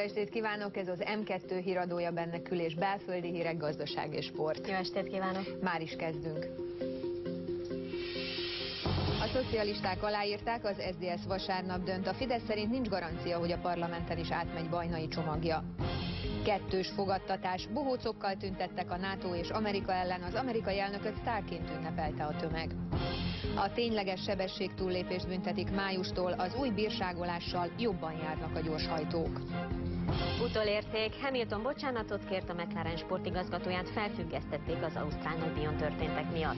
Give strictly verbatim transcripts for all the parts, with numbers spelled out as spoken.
estét kívánok, ez az M kettő híradója, benne kül- és belföldi hírek, gazdaság és sport. Jó estét kívánok! Már is kezdünk. A szocialisták aláírták, az es zé dé es vasárnap dönt. A Fidesz szerint nincs garancia, hogy a parlamenten is átmegy Bajnai csomagja. Kettős fogadtatás, bohócokkal tüntettek a NATO és Amerika ellen, az amerikai elnököt sztárként ünnepelte a tömeg. A tényleges sebességtúllépést büntetik májustól, az új bírságolással jobban járnak a gyorshajtók. Utolérték, Hamilton bocsánatot kért, a McLaren sportigazgatóját felfüggesztették az ausztrál nagydíjon történtek miatt.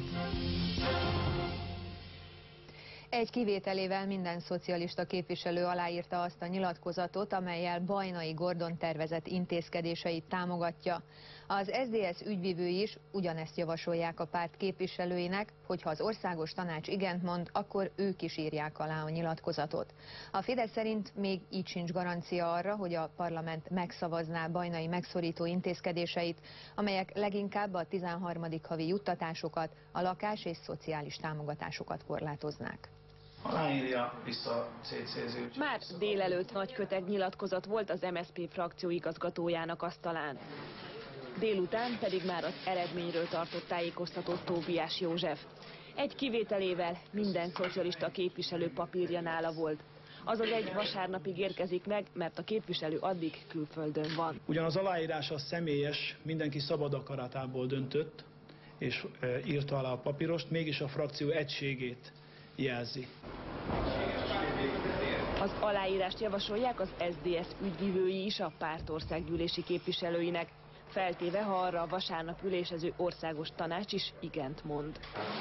Egy kivételével minden szocialista képviselő aláírta azt a nyilatkozatot, amellyel Bajnai Gordon tervezett intézkedéseit támogatja. Az es zé dé es ügyvivői is ugyanezt javasolják a párt képviselőinek, hogyha az országos tanács igent mond, akkor ők is írják alá a nyilatkozatot. A Fidesz szerint még így sincs garancia arra, hogy a parlament megszavazná Bajnai megszorító intézkedéseit, amelyek leginkább a tizenharmadik havi juttatásokat, a lakás- és szociális támogatásokat korlátoznák. Aláírja vissza szétszéző. Már délelőtt nagy köteg nyilatkozat volt az em es zé pé frakció igazgatójának asztalán. Délután pedig már az eredményről tartott tájékoztatott Tóbiás József. Egy kivételével minden szocialista képviselő papírja nála volt. Azaz egy vasárnapig érkezik meg, mert a képviselő addig külföldön van. Ugyan az aláírás az személyes, mindenki szabad akaratából döntött, és e, írta alá a papírost, mégis a frakció egységét jelzi. Az aláírást javasolják az es zé dé es ügyvivői is a párt országgyűlési képviselőinek, feltéve, ha arra a vasárnap ülésező országos tanács is igent mond.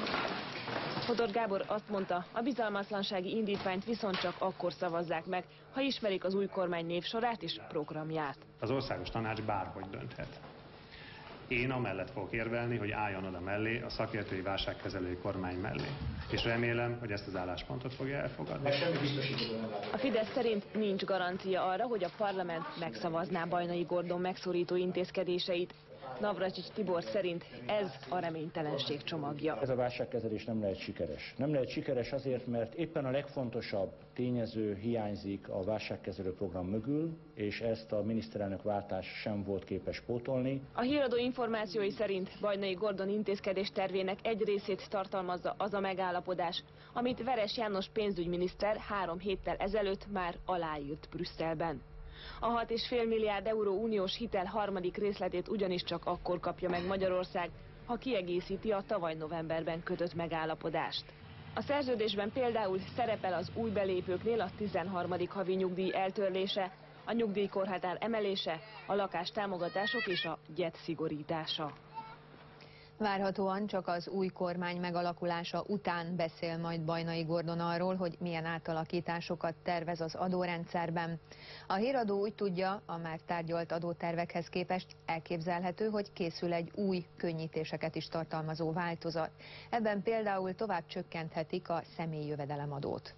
Fodor Gábor azt mondta, a bizalmatlansági indítványt viszont csak akkor szavazzák meg, ha ismerik az új kormány névsorát és programját. Az országos tanács bárhogy dönthet. Én amellett fogok érvelni, hogy álljon oda mellé, a szakértői válságkezelői kormány mellé. És remélem, hogy ezt az álláspontot fogja elfogadni. A Fidesz szerint nincs garancia arra, hogy a parlament megszavazná Bajnai Gordon megszorító intézkedéseit. Navracsics Tibor szerint ez a reménytelenség csomagja. Ez a válságkezelés nem lehet sikeres. Nem lehet sikeres azért, mert éppen a legfontosabb tényező hiányzik a válságkezelő program mögül, és ezt a miniszterelnök váltás sem volt képes pótolni. A híradó információi szerint Bajnai Gordon intézkedés tervének egy részét tartalmazza az a megállapodás, amit Veres János pénzügyminiszter három héttel ezelőtt már aláírt Brüsszelben. A hat egész öt milliárd euró uniós hitel harmadik részletét ugyanis csak akkor kapja meg Magyarország, ha kiegészíti a tavaly novemberben kötött megállapodást. A szerződésben például szerepel az új belépőknél a tizenharmadik havi nyugdíj eltörlése, a nyugdíjkorhatár emelése, a lakástámogatások és a gyet szigorítása. Várhatóan csak az új kormány megalakulása után beszél majd Bajnai Gordon arról, hogy milyen átalakításokat tervez az adórendszerben. A híradó úgy tudja, a már tárgyalt adótervekhez képest elképzelhető, hogy készül egy új, könnyítéseket is tartalmazó változat. Ebben például tovább csökkenthetik a személyi jövedelemadót.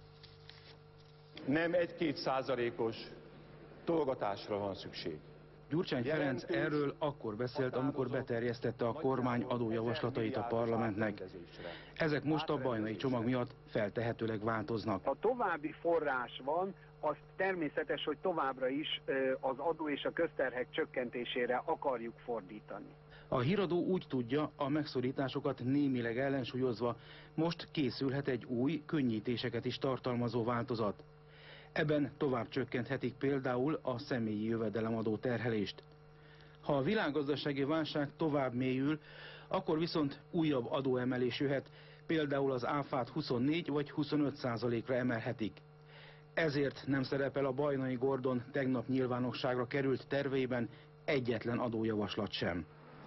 Nem egy-két százalékos tologatásra van szükség. Gyurcsány Ferenc erről akkor beszélt, amikor beterjesztette a kormány adójavaslatait a parlamentnek. Ezek most a Bajnai csomag miatt feltehetőleg változnak. Ha további forrás van, az természetes, hogy továbbra is az adó és a közterhek csökkentésére akarjuk fordítani. A híradó úgy tudja, a megszorításokat némileg ellensúlyozva most készülhet egy új, könnyítéseket is tartalmazó változat. Ebben tovább csökkenthetik például a személyi jövedelemadó terhelést. Ha a világgazdasági válság tovább mélyül, akkor viszont újabb adóemelés jöhet, például az áfát huszonnégy vagy huszonöt százalékra emelhetik. Ezért nem szerepel a Bajnai Gordon tegnap nyilvánosságra került terveiben egyetlen adójavaslat sem.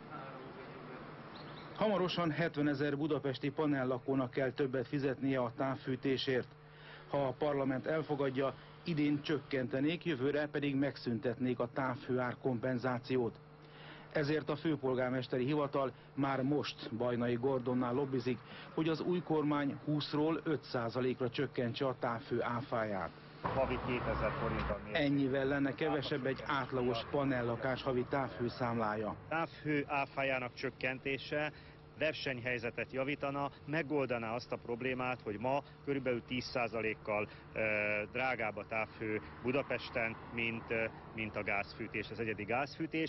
Hamarosan hetvenezer budapesti panellakónak kell többet fizetnie a távfűtésért. Ha a parlament elfogadja, idén csökkentenék, jövőre pedig megszüntetnék a távhőár kompenzációt. Ezért a főpolgármesteri hivatal már most Bajnai Gordonnál lobbizik, hogy az új kormány húszról öt százalékra csökkentse a távhő áfáját. Havi kétezer forinttal mérték. Ennyivel lenne kevesebb egy átlagos panellakás havi távhőszámlája. Távhő áfájának csökkentése versenyhelyzetet javítana, megoldaná azt a problémát, hogy ma körülbelül tíz százalékkal drágább a távhő Budapesten, mint, mint a gázfűtés, az egyedi gázfűtés.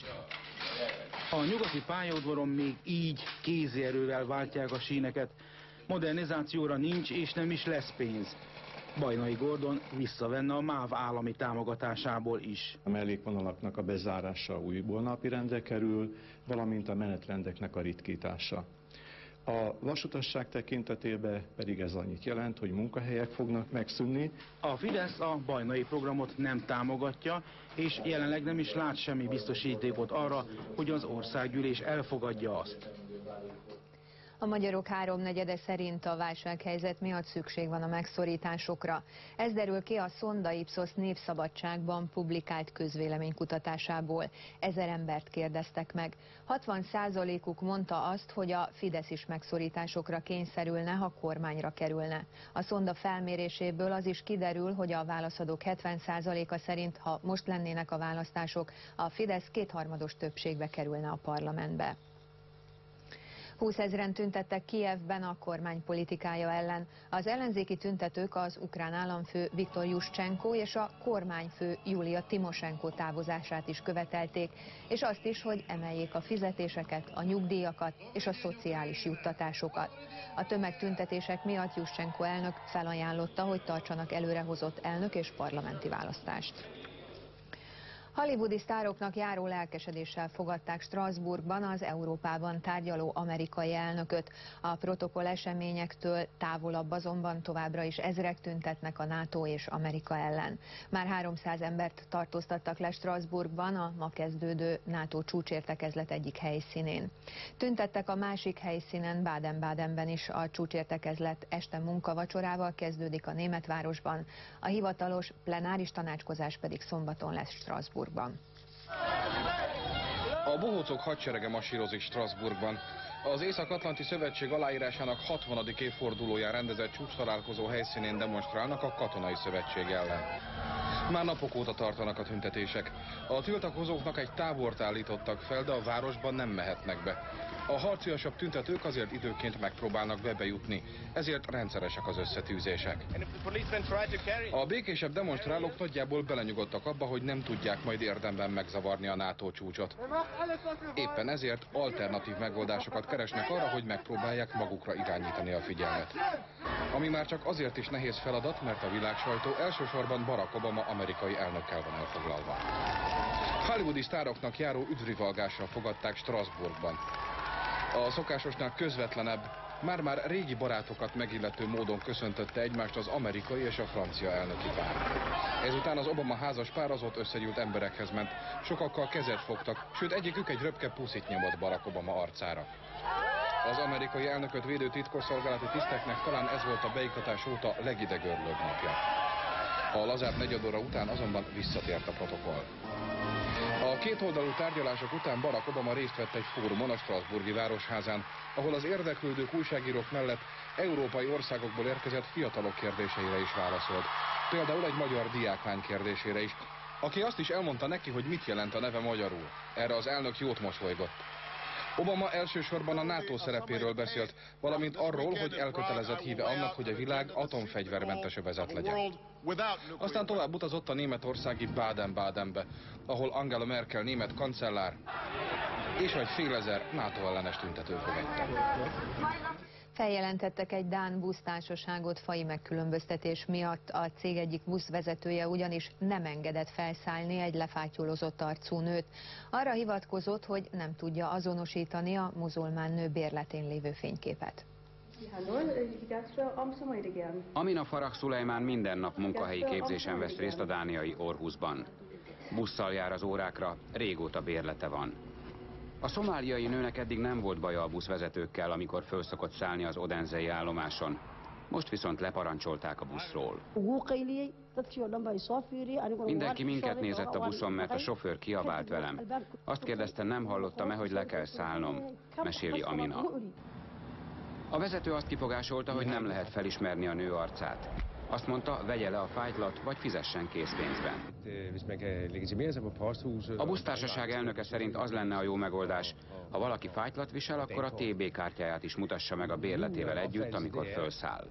A nyugati pályaudvaron még így kézi erővel váltják a síneket. Modernizációra nincs és nem is lesz pénz. Bajnai Gordon visszavenne a MÁV állami támogatásából is. A mellékvonalaknak a bezárása újból napirendre kerül, valamint a menetrendeknek a ritkítása. A vasutasság tekintetében pedig ez annyit jelent, hogy munkahelyek fognak megszűnni. A Fidesz a bajnai programot nem támogatja, és jelenleg nem is lát semmi biztosítékot arra, hogy az országgyűlés elfogadja azt. A magyarok háromnegyede szerint a válsághelyzet miatt szükség van a megszorításokra. Ez derül ki a Sonda Ipsos Népszabadságban publikált közvéleménykutatásából. Ezer embert kérdeztek meg. hatvan százalékuk mondta azt, hogy a Fidesz is megszorításokra kényszerülne, ha kormányra kerülne. A Sonda felméréséből az is kiderül, hogy a válaszadók hetven százaléka szerint, ha most lennének a választások, a Fidesz kétharmados többségbe kerülne a parlamentbe. húszezren tüntettek Kijevben a kormány politikája ellen. Az ellenzéki tüntetők az ukrán államfő Viktor Juszcsenko és a kormányfő Julia Timosenko távozását is követelték, és azt is, hogy emeljék a fizetéseket, a nyugdíjakat és a szociális juttatásokat. A tömegtüntetések miatt Juszcsenko elnök felajánlotta, hogy tartsanak előrehozott elnök és parlamenti választást. Hollywoodi sztároknak járó lelkesedéssel fogadták Strasbourgban az Európában tárgyaló amerikai elnököt. A protokoll eseményektől távolabb azonban továbbra is ezrek tüntetnek a NATO és Amerika ellen. Már háromszáz embert tartóztattak le Strasbourgban a ma kezdődő NATO csúcsértekezlet egyik helyszínén. Tüntettek a másik helyszínen, Baden-Badenben is. A csúcsértekezlet este munkavacsorával kezdődik a németvárosban, a hivatalos plenáris tanácskozás pedig szombaton lesz Strasbourgban. A bohócok hadserege masírozik Strasbourgban. Az Észak-Atlanti Szövetség aláírásának hatvanadik évfordulóján rendezett csúcstalálkozó helyszínén demonstrálnak a katonai szövetség ellen. Már napok óta tartanak a tüntetések. A tiltakozóknak egy tábort állítottak fel, de a városban nem mehetnek be. A harciasabb tüntetők azért időként megpróbálnak bebejutni, ezért rendszeresek az összetűzések. A békésebb demonstrálók nagyjából belenyugodtak abba, hogy nem tudják majd érdemben megzavarni a NATO csúcsot. Éppen ezért alternatív megoldásokat keresnek arra, hogy megpróbálják magukra irányítani a figyelmet. Ami már csak azért is nehéz feladat, mert a világsajtó elsősorban Barack Obama amerikai elnökkel van elfoglalva. Hollywoodi sztároknak járó üdvrivalgással fogadták Strasbourgban. A szokásosnál közvetlenebb, már-már régi barátokat megillető módon köszöntötte egymást az amerikai és a francia elnöki pár. Ezután az Obama házas pár az ott összegyűlt emberekhez ment, sokakkal kezet fogtak, sőt egyikük egy röpke puszit nyomott Barack Obama arcára. Az amerikai elnököt védő titkosszolgálati tiszteknek talán ez volt a beiktatás óta legidegörlőbb napja. A lazább negyed óra után azonban visszatért a protokoll. A kétoldalú tárgyalások után Barack Obama részt vett egy fórumon a Strasbourgi Városházán, ahol az érdeklődők, újságírók mellett európai országokból érkezett fiatalok kérdéseire is válaszolt. Például egy magyar diáklány kérdésére is, aki azt is elmondta neki, hogy mit jelent a neve magyarul. Erre az elnök jót mosolygott. Obama elsősorban a NATO szerepéről beszélt, valamint arról, hogy elkötelezett híve annak, hogy a világ atomfegyvermentes övezet legyen. Aztán tovább utazott a németországi Baden-Badenbe, ahol Angela Merkel német kancellár és egy félezer NATO ellenes tüntető fogadta. Feljelentettek egy dán busztársaságot faji megkülönböztetés miatt. A cég egyik buszvezetője ugyanis nem engedett felszállni egy lefátyolozott arcú nőt. Arra hivatkozott, hogy nem tudja azonosítani a muzulmán nő bérletén lévő fényképet. Amina Farah Szulejmán minden nap munkahelyi képzésen vesz részt a dániai Aarhusban. Busszal jár az órákra, régóta bérlete van. A szomáliai nőnek eddig nem volt baja a buszvezetőkkel, amikor föl szokott szállni az odenzei állomáson. Most viszont leparancsolták a buszról. Mindenki minket nézett a buszon, mert a sofőr kiabált velem. Azt kérdezte, nem hallottam-e, hogy le kell szállnom, meséli Amina. A vezető azt kifogásolta, hogy nem lehet felismerni a nő arcát. Azt mondta, vegye le a fájtlat, vagy fizessen készpénzben. A busztársaság elnöke szerint az lenne a jó megoldás, Ha valaki fájtlat visel, akkor a té bé kártyáját is mutassa meg a bérletével együtt, amikor felszáll.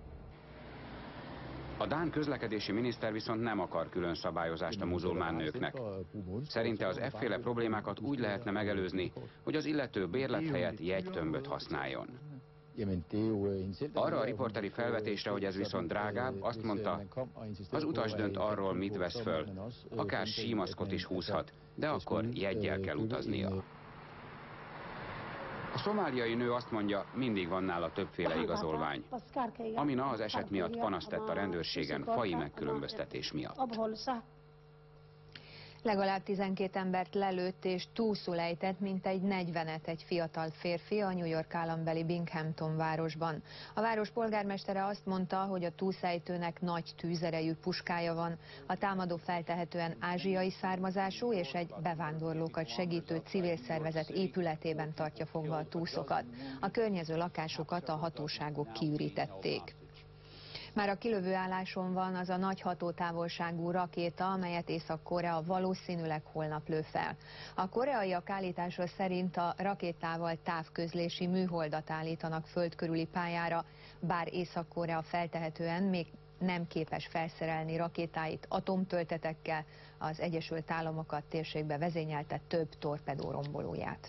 A dán közlekedési miniszter viszont nem akar külön szabályozást a muzulmán nőknek. Szerinte az efféle problémákat úgy lehetne megelőzni, hogy az illető bérlet helyett jegytömböt használjon. Arra a riporteri felvetésre, hogy ez viszont drágább, azt mondta, az utas dönt arról, mit vesz föl. Akár símaszkot is húzhat, de akkor jeggyel kell utaznia. A szomáliai nő azt mondja, mindig van nála többféle igazolvány. Amina az eset miatt panaszt tett a rendőrségen faji megkülönböztetés miatt. Legalább tizenkét embert lelőtt és túlszul ejtett, mintegy negyvenet egy fiatal férfi a New York állambeli Binghamton városban. A város polgármestere azt mondta, hogy a túlszejtőnek nagy tűzerejű puskája van. A támadó feltehetően ázsiai származású és egy bevándorlókat segítő civil szervezet épületében tartja fogva a túszokat. A környező lakásokat a hatóságok kiürítették. Már a kilövő álláson van az a nagy hatótávolságú rakéta, amelyet Észak-Korea valószínűleg holnap lő fel. A koreaiak állítása szerint a rakétával távközlési műholdat állítanak föld körüli pályára, bár Észak-Korea feltehetően még nem képes felszerelni rakétáit atomtöltetekkel, az Egyesült Államokat térségbe vezényelte több torpedórombolóját.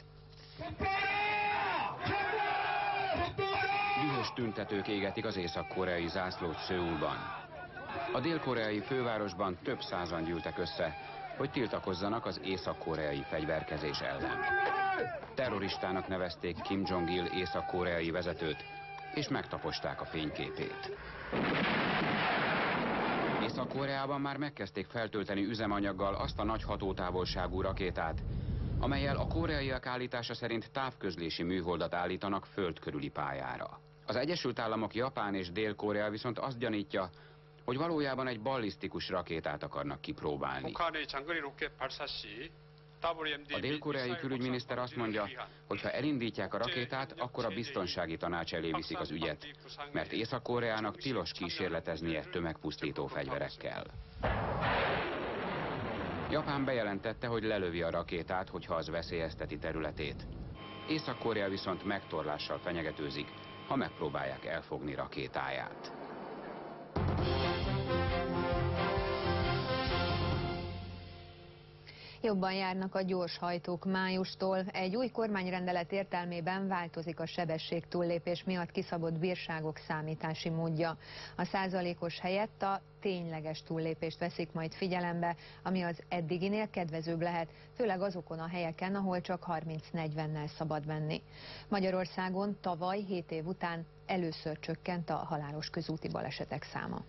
Dühös tüntetők égetik az észak-koreai zászlót Szöulban. A dél-koreai fővárosban több százan gyűltek össze, hogy tiltakozzanak az észak-koreai fegyverkezés ellen. Terroristának nevezték Kim Jong-il észak-koreai vezetőt, és megtaposták a fényképét. Észak-Koreában már megkezdték feltölteni üzemanyaggal azt a nagy hatótávolságú rakétát, amellyel a koreaiak állítása szerint távközlési műholdat állítanak föld körüli pályára. Az Egyesült Államok, Japán és Dél-Korea viszont azt gyanítja, hogy valójában egy ballisztikus rakétát akarnak kipróbálni. A dél-koreai külügyminiszter azt mondja, hogy ha elindítják a rakétát, akkor a biztonsági tanács elé viszik az ügyet, mert Észak-Koreának tilos kísérleteznie tömegpusztító fegyverekkel. Japán bejelentette, hogy lelövi a rakétát, hogyha az veszélyezteti területét. Észak-Korea viszont megtorlással fenyegetőzik, ha megpróbálják elfogni rakétáját. Jobban járnak a gyorshajtók májustól. Egy új kormányrendelet értelmében változik a sebességtúllépés miatt kiszabott bírságok számítási módja. A százalékos helyett a tényleges túllépést veszik majd figyelembe, ami az eddiginél kedvezőbb lehet, főleg azokon a helyeken, ahol csak harminc-negyvennel szabad menni. Magyarországon tavaly hét év után először csökkent a halálos közúti balesetek száma.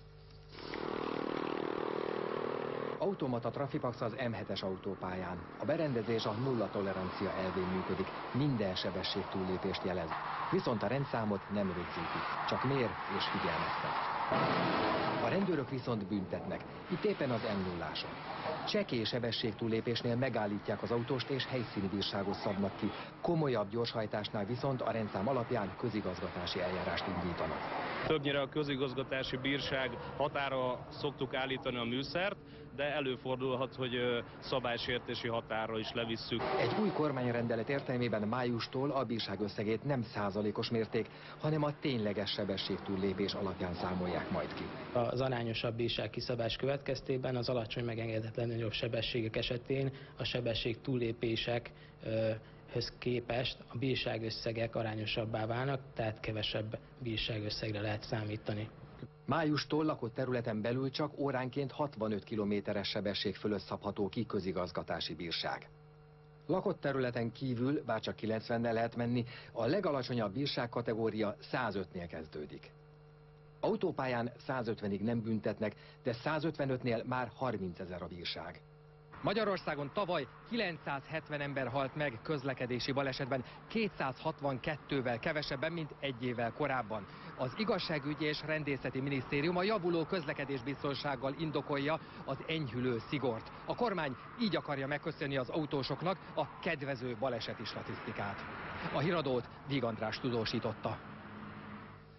Automata Trafipax az M hetes autópályán. A berendezés a nulla tolerancia elvén működik, minden sebesség túllépést jelez. Viszont a rendszámot nem rögzítik, csak mér és figyelmeztet. A rendőrök viszont büntetnek, itt éppen az M nulláson. Csekély sebességtúllépésnél megállítják az autóst és helyszíni bírságot szabnak ki. Komolyabb gyorshajtásnál viszont a rendszám alapján közigazgatási eljárást indítanak. Többnyire a közigazgatási bírság határa szoktuk állítani a műszert, de előfordulhat, hogy szabálysértési határra is levisszük. Egy új kormányrendelet értelmében májustól a bírság összegét nem százalékos mérték, hanem a tényleges sebességtúllépés alapján számolják majd ki. Az arányosabb bírság kiszabás következtében az alacsony megengedhetetlen nagyobb sebességek esetén a sebesség túllépésekhez képest a bírságösszegek arányosabbá válnak, tehát kevesebb bírságösszegre lehet számítani. Májustól lakott területen belül csak óránként hatvanöt kilométeres sebesség fölött szabható ki közigazgatási bírság. Lakott területen kívül bárcsak kilencvennel lehet menni, a legalacsonyabb bírság kategória százötnél kezdődik. Autópályán százötvenig nem büntetnek, de százötvenötnél már harmincezer a bírság. Magyarországon tavaly kilencszázhetven ember halt meg közlekedési balesetben, kétszázhatvankettővel kevesebben, mint egy évvel korábban. Az Igazságügyi és Rendészeti Minisztérium a javuló közlekedésbiztonsággal indokolja az enyhülő szigort. A kormány így akarja megköszönni az autósoknak a kedvező baleseti statisztikát. A híradót Víg András tudósította.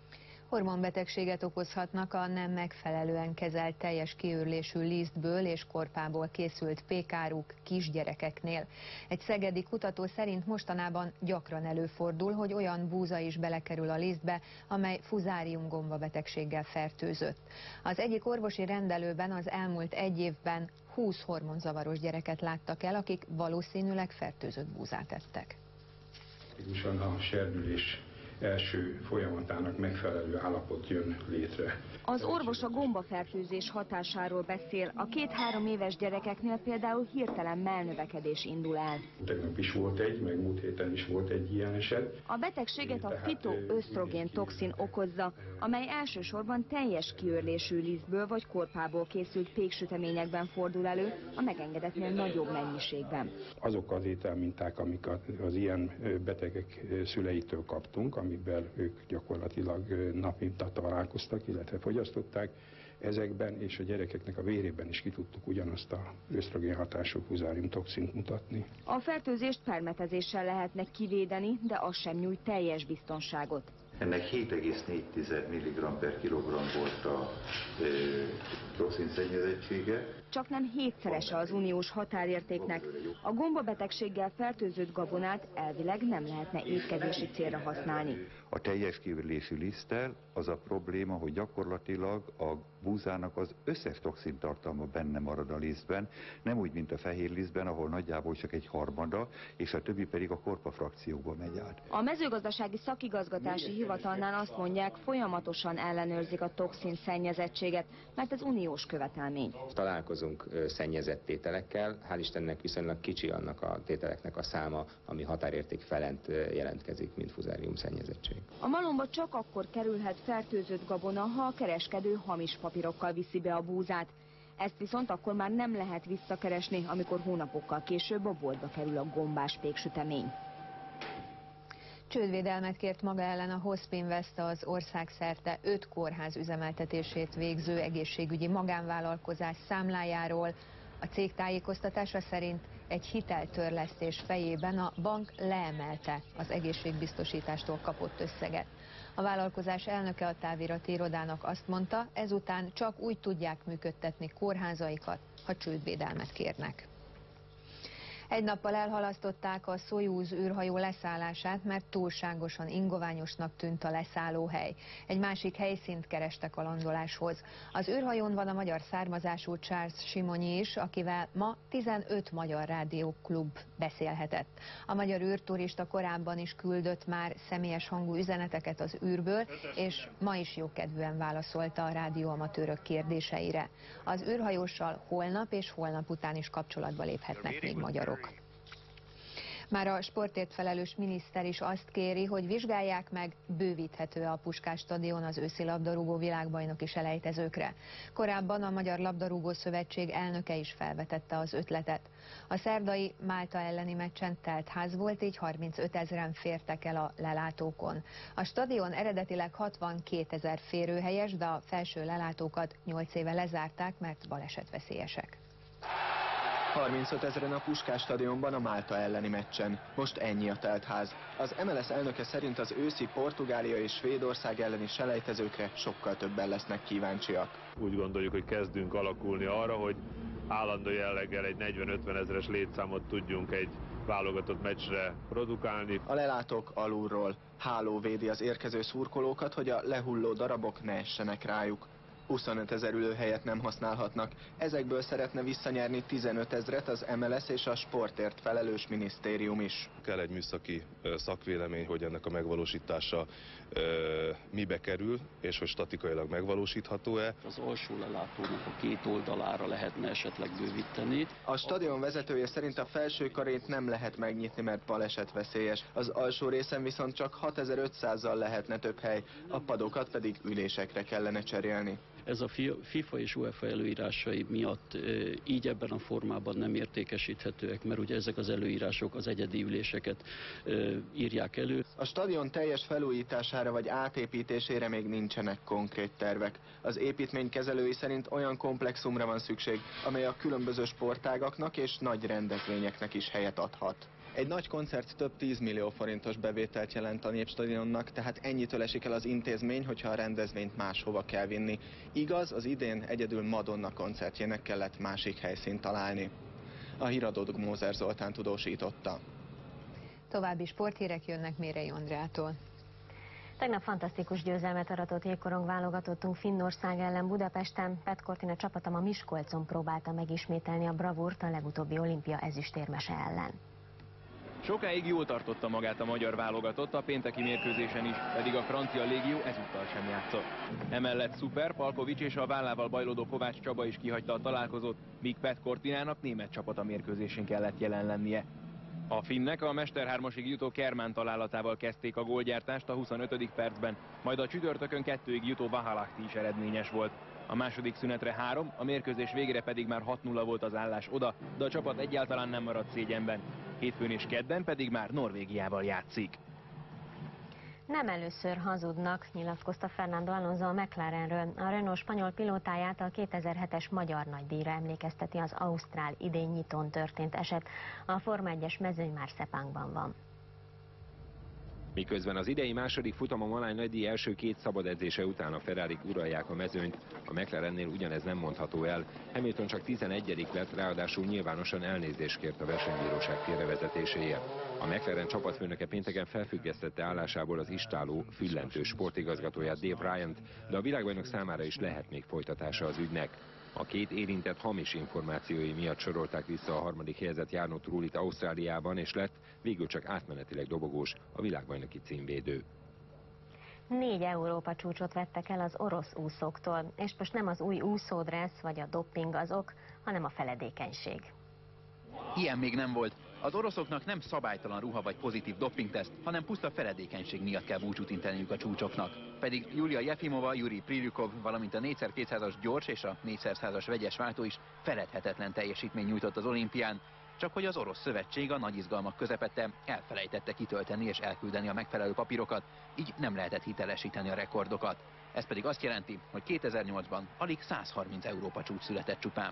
Hormonbetegséget okozhatnak a nem megfelelően kezelt teljes kiőrlésű lisztből és korpából készült pékáruk kisgyerekeknél. Egy szegedi kutató szerint mostanában gyakran előfordul, hogy olyan búza is belekerül a lisztbe, amely fuzárium gombabetegséggel fertőzött. Az egyik orvosi rendelőben az elmúlt egy évben húsz hormonzavaros gyereket láttak el, akik valószínűleg fertőzött búzát ettek. A serdülés első folyamatának megfelelő állapot jön létre. Az orvos a gombafertőzés hatásáról beszél. A két-három éves gyerekeknél például hirtelen mellnövekedés indul el. Tegnap is volt egy, meg múlt héten is volt egy ilyen eset. A betegséget a fitoösztrogén toxin okozza, amely elsősorban teljes kiőrlésű lisztből vagy korpából készült péksüteményekben fordul elő, a megengedetnél nagyobb mennyiségben. Azok az ételminták, amik az ilyen betegek szüleitől kaptunk, amiben ők gyakorlatilag napi találkoztak, illetve fogyasztották, ezekben és a gyerekeknek a vérében is ki tudtuk ugyanazt a ösztrogén hatású fuzárium toxint mutatni. A fertőzést permetezéssel lehetne kivédeni, de az sem nyújt teljes biztonságot. Ennek hét egész négy milligramm per kilogramm volt a e, toxin szennyezettsége. Csak nem hétszerese az uniós határértéknek. A gombabetegséggel fertőzött gabonát elvileg nem lehetne étkezési célra használni. A teljes kiőrlésű liszttel az a probléma, hogy gyakorlatilag a búzának az összes toxin tartalma benne marad a lisztben, nem úgy, mint a fehér lisztben, ahol nagyjából csak egy harmada, és a többi pedig a korpa frakcióba megy át. A mezőgazdasági szakigazgatási hivatalnál azt mondják, folyamatosan ellenőrzik a toxin szennyezettséget, mert ez uniós követelmény. Találkozunk szennyezett tételekkel, hál' Istennek viszonylag kicsi annak a tételeknek a száma, ami határérték felett jelentkezik, mint fuzárium szennyezettség. A malomba csak akkor kerülhet fertőzött gabona, ha a kereskedő hamis papírokkal viszi be a búzát. Ezt viszont akkor már nem lehet visszakeresni, amikor hónapokkal később a boltba kerül a gombás péksütemény. Csődvédelmet kért maga ellen a Hospinvest, az országszerte öt kórház üzemeltetését végző egészségügyi magánvállalkozás számlájáról. A cég tájékoztatása szerint egy hiteltörlesztés fejében a bank leemelte az egészségbiztosítástól kapott összeget. A vállalkozás elnöke a távirati irodának azt mondta, ezután csak úgy tudják működtetni kórházaikat, ha csődvédelmet kérnek. Egy nappal elhalasztották a Szojúz űrhajó leszállását, mert túlságosan ingoványosnak tűnt a leszállóhely. Egy másik helyszínt kerestek a landoláshoz. Az űrhajón van a magyar származású Charles Simonyi is, akivel ma tizenöt magyar rádióklub beszélhetett. A magyar űrturista korábban is küldött már személyes hangú üzeneteket az űrből, és ma is jókedvűen válaszolta a rádióamatőrök kérdéseire. Az űrhajóssal holnap és holnap után is kapcsolatba léphetnek még magyarok. Már a sportért felelős miniszter is azt kéri, hogy vizsgálják meg, bővíthető-e a Puskás stadion az őszi labdarúgó világbajnoki selejtezőkre. Korábban a Magyar Labdarúgó Szövetség elnöke is felvetette az ötletet. A szerdai Málta elleni meccsen telt ház volt, így harmincötezren fértek el a lelátókon. A stadion eredetileg hatvankétezer férőhelyes, de a felső lelátókat nyolc éve lezárták, mert balesetveszélyesek. harmincötezren a Puskás stadionban a Málta elleni meccsen. Most ennyi a teltház. Az em el es elnöke szerint az őszi Portugália és Svédország elleni selejtezőkre sokkal többen lesznek kíváncsiak. Úgy gondoljuk, hogy kezdünk alakulni arra, hogy állandó jelleggel egy negyven-ötven ezeres létszámot tudjunk egy válogatott meccsre produkálni. A lelátók alulról. Háló védi az érkező szurkolókat, hogy a lehulló darabok ne essenek rájuk. huszonöt ezer ülőhelyet nem használhatnak. Ezekből szeretne visszanyerni tizenöt ezret az em el es és a sportért felelős minisztérium is. Kell egy műszaki szakvélemény, hogy ennek a megvalósítása e, mibe kerül, és hogy statikailag megvalósítható-e. Az alsó lelátónak a két oldalára lehetne esetleg bővíteni. A stadion vezetője szerint a felső karét nem lehet megnyitni, mert balesetveszélyes. Az alsó részen viszont csak hatezer-ötszázzal lehetne több hely, a padokat pedig ülésekre kellene cserélni. Ez a FIFA és UEFA előírásai miatt így ebben a formában nem értékesíthetőek, mert ugye ezek az előírások az egyedi üléseket írják elő. A stadion teljes felújítására vagy átépítésére még nincsenek konkrét tervek. Az építmény kezelői szerint olyan komplexumra van szükség, amely a különböző sportágaknak és nagy rendezvényeknek is helyet adhat. Egy nagy koncert több tízmillió forintos bevételt jelent a Népstadionnak, tehát ennyitől esik el az intézmény, hogyha a rendezvényt máshova kell vinni. Igaz, az idén egyedül Madonna koncertjének kellett másik helyszínt találni. A híradót Mózer Zoltán tudósította. További sporthírek jönnek Mérei Andrától. Tegnap fantasztikus győzelmet aratott jégkorong válogatottunk Finnország ellen Budapesten. Pet Cortina csapata ma Miskolcon próbálta megismételni a bravúrt a legutóbbi olimpia ezüstérmese ellen. Sokáig jól tartotta magát a magyar válogatott, a pénteki mérkőzésen is, pedig a francia légió ezúttal sem játszott. Emellett Szuper, Palkovics és a vállával bajlódó Kovács Csaba is kihagyta a találkozót, míg Pet Cortinának német csapata mérkőzésén kellett jelen lennie. A finnek a mesterhármasig jutó Kermán találatával kezdték a gólgyártást a huszonötödik percben, majd a csütörtökön kettőig jutó Vahalahti is eredményes volt. A második szünetre három, a mérkőzés végére pedig már hat nulla volt az állás oda, de a csapat egyáltalán nem maradt szégyenben. Hétfőn és kedden pedig már Norvégiával játszik. Nem először hazudnak, nyilatkozta Fernando Alonso a McLarenről. A Renault spanyol pilótáját a kétezer-hetes magyar nagydíjra emlékezteti az ausztrál idén nyitón történt eset. A Forma egyes mezőny már Sepangban van. Miközben az idei második futam a maláj nagydíj első két szabad edzése után a Ferrarik uralják a mezőnyt, a McLarennél ugyanez nem mondható el. Hamilton csak tizenegyedik lett, ráadásul nyilvánosan elnézést kért a versenybíróság félrevezetéséért. A McLaren csapatfőnöke pénteken felfüggesztette állásából az istáló, füllentő sportigazgatóját, Dave Ryant, de a világbajnok számára is lehet még folytatása az ügynek. A két érintett hamis információi miatt sorolták vissza a harmadik helyezett Jarno Trullit Ausztráliában, és lett végül csak átmenetileg dobogós, a világbajnoki címvédő. Négy Európa csúcsot vettek el az orosz úszóktól, és most nem az új úszódressz vagy a dopping az ok, hanem a feledékenység. Ilyen még nem volt. Az oroszoknak nem szabálytalan ruha vagy pozitív dopingteszt, hanem puszta feledékenység miatt kell búcsút inteniük a csúcsoknak. Pedig Julia Jefimova, Yuri Prilyukov, valamint a négyszer kétszázas gyors és a négyszer százas vegyes váltó is feledhetetlen teljesítmény nyújtott az olimpián, csak hogy az orosz szövetség a nagy izgalmak közepette elfelejtette kitölteni és elküldeni a megfelelő papírokat, így nem lehetett hitelesíteni a rekordokat. Ez pedig azt jelenti, hogy kétezer-nyolcban alig százharminc Európa csúcs született csupán.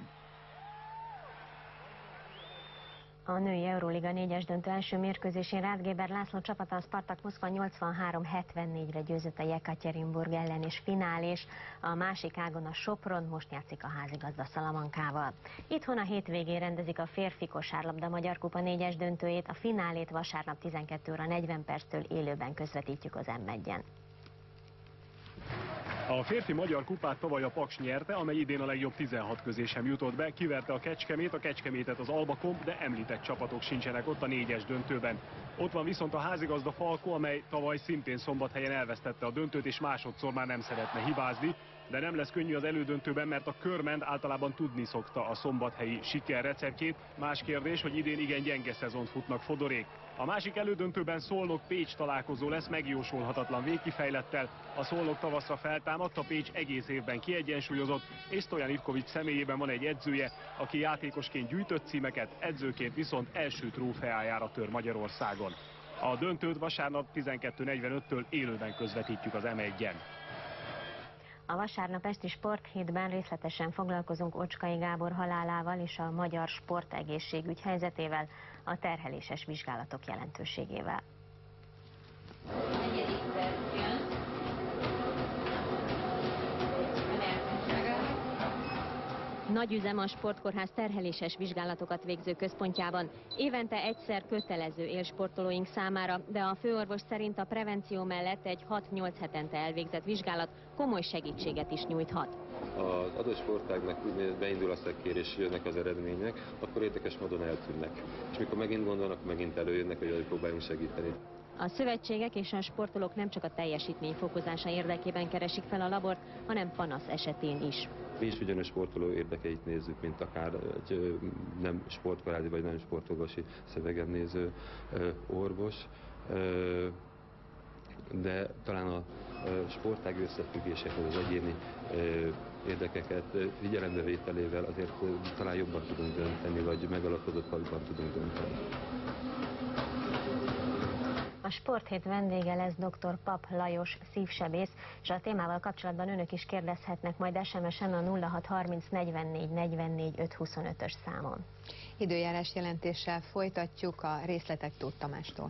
A női Euróliga négyes döntő első mérkőzésén Ráth Géber László csapata a Spartak Moszkva nyolcvanhárom hetvennégyre győzött a Jekaterinburg ellen, és finálés. A másik ágon a Sopron most játszik a házigazda Szalamankával. Itthon a hétvégén rendezik a férfi kosárlabda Magyar Kupa négyes döntőjét, a finálét vasárnap tizenkét óra negyven perctől élőben közvetítjük az em egyen. A férfi magyar kupát tavaly a Paks nyerte, amely idén a legjobb tizenhat közé sem jutott be. Kiverte a Kecskemét, a Kecskemétet az Albakom, de említett csapatok sincsenek ott a négyes döntőben. Ott van viszont a házigazda Falko, amely tavaly szintén Szombathelyen elvesztette a döntőt, és másodszor már nem szeretne hibázni. De nem lesz könnyű az elődöntőben, mert a Körment általában tudni szokta a szombathelyi siker receptjét. Más kérdés, hogy idén igen gyenge szezont futnak Fodorék. A másik elődöntőben Szolnok-Pécs találkozó lesz megjósolhatatlan végkifejlettel. A Szolnok tavaszra feltámadt, a Pécs egész évben kiegyensúlyozott, és Stojan Ivkovics személyében van egy edzője, aki játékosként gyűjtött címeket, edzőként viszont első trófeájára tör Magyarországon. A döntőt vasárnap tizenkét negyvenöttől élőben közvetítjük az em egyen. A vasárnap esti sporthétben részletesen foglalkozunk Ocskai Gábor halálával és a magyar sportegészségügy helyzetével, a terheléses vizsgálatok jelentőségével. Nagyüzem a Sportkórház terheléses vizsgálatokat végző központjában. Évente egyszer kötelező élsportolóink számára, de a főorvos szerint a prevenció mellett egy hat-nyolc hetente elvégzett vizsgálat komoly segítséget is nyújthat. Az adott sportágnak beindul a szekér és jönnek az eredmények, akkor érdekes módon eltűnnek. És mikor megint gondolnak, megint előjönnek, hogy próbáljunk segíteni. A szövetségek és a sportolók nem csak a teljesítmény fokozása érdekében keresik fel a labort, hanem panasz esetén is. Mi is ugyanúgy sportoló érdekeit nézzük, mint akár egy nem sportkarádi vagy nem sportolvasi szövegen néző orvos, de talán a sportág összefüggésekhez, az egyéni érdekeket figyelembevételével azért talán jobban tudunk dönteni, vagy megalapozottabban tudunk dönteni. A Sporthét vendége lesz dr. Pap Lajos szívsebész, és a témával kapcsolatban önök is kérdezhetnek majd es em es-en a nulla hat harminc negyvennégy negyvennégy ötszázhuszonötös számon. Időjárás jelentéssel folytatjuk, a részletek Tóth Tamástól.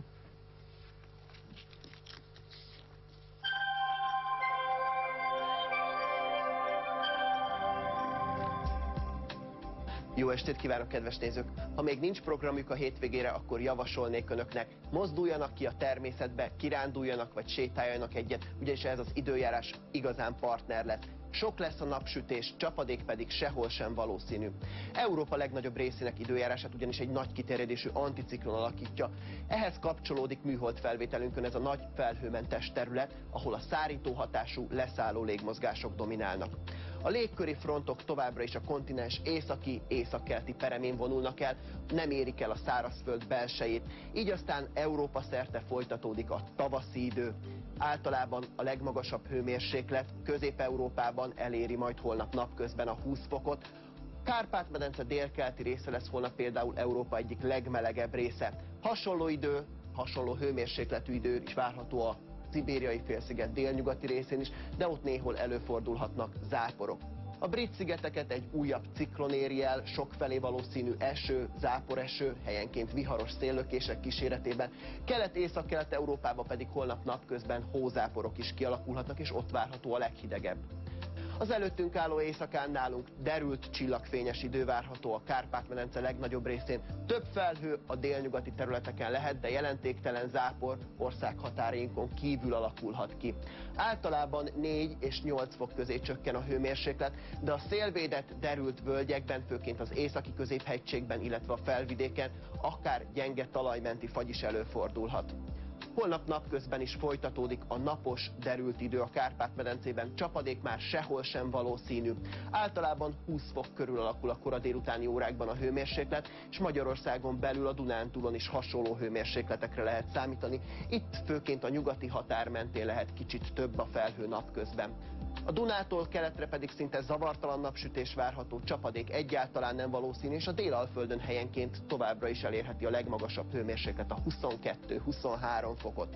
Jó estét kívánok, kedves nézők! Ha még nincs programjuk a hétvégére, akkor javasolnék önöknek, mozduljanak ki a természetbe, kiránduljanak vagy sétáljanak egyet, ugyanis ez az időjárás igazán partner lesz. Sok lesz a napsütés, csapadék pedig sehol sem valószínű. Európa legnagyobb részének időjárását ugyanis egy nagy kiterjedésű anticiklon alakítja. Ehhez kapcsolódik műhold felvételünkön ez a nagy felhőmentes terület, ahol a szárító hatású leszálló légmozgások dominálnak. A légköri frontok továbbra is a kontinens északi, északkelti peremén vonulnak el, nem érik el a szárazföld belsejét, így aztán Európa szerte folytatódik a tavaszi idő. Általában a legmagasabb hőmérséklet Közép-Európában eléri majd holnap napközben a húsz fokot. Kárpát-medence délkeleti része lesz holnap például Európa egyik legmelegebb része. Hasonló idő, hasonló hőmérsékletű idő is várható a Szibériai félsziget délnyugati részén is, de ott néhol előfordulhatnak záporok. A Brit-szigeteket egy újabb ciklon éri el, sokfelé valószínű eső, záporeső, helyenként viharos széllökések kíséretében. Kelet-észak-kelet-Európában pedig holnap napközben hózáporok is kialakulhatnak, és ott várható a leghidegebb. Az előttünk álló éjszakán nálunk derült, csillagfényes idő várható a Kárpát-medence legnagyobb részén. Több felhő a délnyugati területeken lehet, de jelentéktelen zápor országhatárainkon kívül alakulhat ki. Általában négy és nyolc fok közé csökken a hőmérséklet, de a szélvédett, derült völgyekben, főként az északi középhegységben, illetve a felvidéken akár gyenge talajmenti fagy is előfordulhat. Holnap napközben is folytatódik a napos, derült idő a Kárpát-medencében, csapadék már sehol sem valószínű. Általában húsz fok körül alakul a kora délutáni órákban a hőmérséklet, és Magyarországon belül a Dunántúlon is hasonló hőmérsékletekre lehet számítani. Itt főként a nyugati határ mentén lehet kicsit több a felhő napközben. A Dunától keletre pedig szinte zavartalan napsütés várható, csapadék egyáltalán nem valószínű, és a Délalföldön helyenként továbbra is elérheti a legmagasabb hőmérséklet, a huszonkettő-huszonhárom fokot.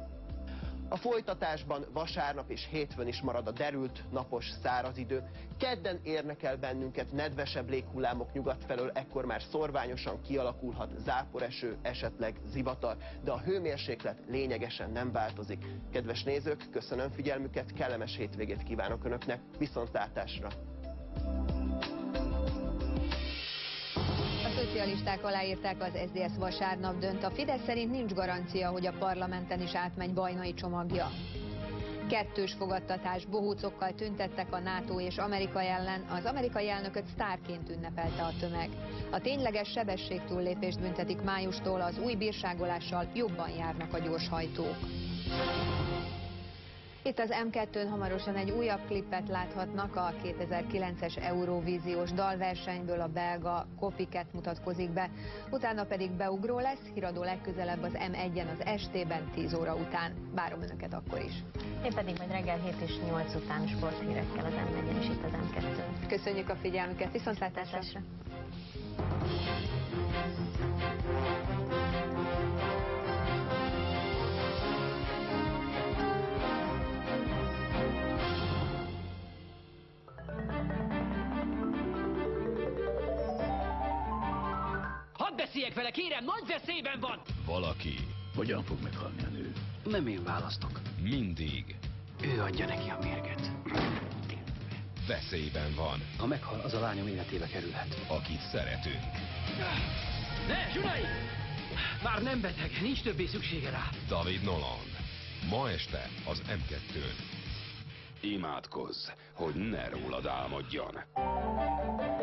A folytatásban vasárnap és hétfőn is marad a derült, napos, száraz idő. Kedden érnek el bennünket nedvesebb léghullámok nyugat felől, ekkor már szorványosan kialakulhat záporeső, esetleg zivatar, de a hőmérséklet lényegesen nem változik. Kedves nézők, köszönöm figyelmüket, kellemes hétvégét kívánok Önöknek, viszontlátásra! A szocialisták aláírták az es zé es vasárnap dönt. A Fidesz szerint nincs garancia, hogy a parlamenten is átmegy Bajnai csomagja. Kettős fogadtatás, bohócokkal tüntettek a NATO és Amerika ellen, az amerikai elnököt sztárként ünnepelte a tömeg. A tényleges sebességtúllépést büntetik májustól, az új bírságolással jobban járnak a gyorshajtók. Itt az em kettőn hamarosan egy újabb klippet láthatnak, a kétezer-kilences Eurovíziós dalversenyből a belga Copycat mutatkozik be, utána pedig beugró lesz, híradó legközelebb az em egyen az estében tíz óra után. Várom Önöket akkor is. Én pedig majd reggel hét és nyolc után sporthírekkel az em egyen és itt az em kettőn. Köszönjük a figyelmüket, viszontlátásra! Hadd beszéljek vele, kérem, nagy veszélyben van! Valaki. Hogyan fog meghalni a nő? Nem én választok. Mindig. Ő adja neki a mérget. Veszélyben van. Ha meghal, az a lányom életébe kerülhet. Akit szeretünk. Ne, Zsunai! Már nem beteg, nincs többé szüksége rá. David Nolan. Ma este az em kettőn. Imádkozz, hogy ne rólad álmodjon.